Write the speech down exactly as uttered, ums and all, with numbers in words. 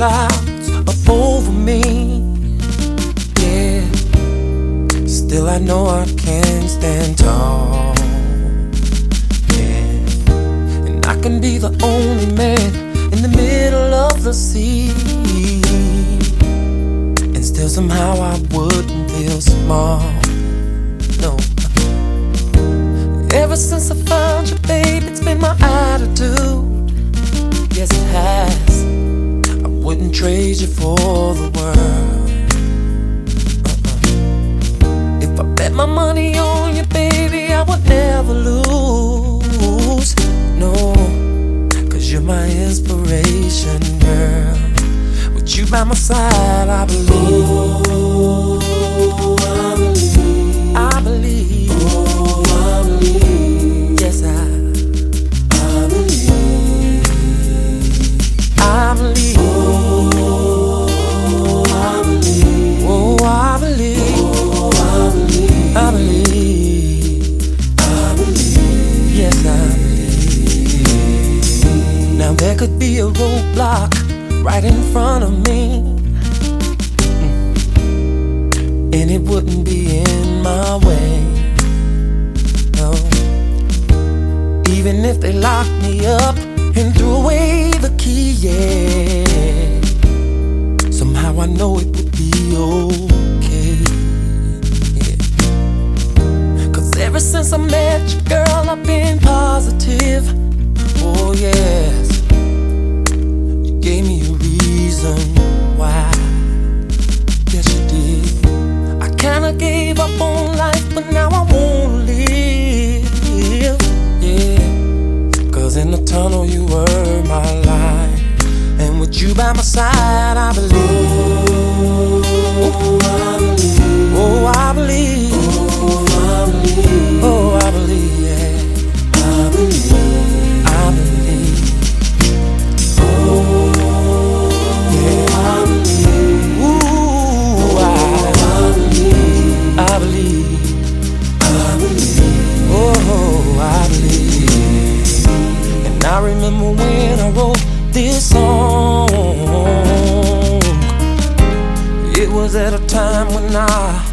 clouds up over me. Yeah, still I know I can stand tall. Yeah, and I can be the only man in the middle of the sea, and still somehow I wouldn't feel small. No. Ever since I found you, babe, it's been my attitude. Yes, it has. I wouldn't trade you for the world. uh-uh. If I bet my money on you, baby, I would never lose. No, cause you're my inspiration, girl. With you by my side, I believe. Oh, I believe. I believe. Oh, I believe. Yes, I I believe. I believe. Oh, I believe. Oh, I believe. Oh, I believe. I believe. I believe. Yes, I believe. Now there could be a roadblock right in front of me, and it wouldn't be in my way. No. Even if they locked me up and threw away the key, yeah, somehow I know it would be okay. Yeah. Cause ever since I met you, girl, I've been positive. Oh yes, you gave me a reason why. Yes you did. I kinda gave up on life, but now I won't live. Yeah, cause in the tunnel you were my light, and with you by my side I believe. Oh, I believe. Oh, I believe. Oh, I believe. Oh, I believe, yeah. I believe. I believe. Oh, yeah. I believe. Ooh, I believe. I believe. I believe. Oh, I believe. And I remember when I wrote this song. It was at a time when I